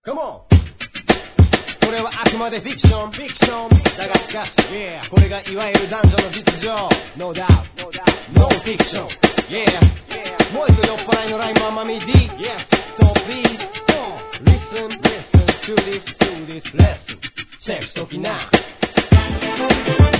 Come on これはあくまでフィクションだがしかし、yeah、これがいわゆる男女の実情 No doubt No fiction Yeah もう一度酔っ払いのラインも甘み D Yeah So please Listen to this lesson チェックしときな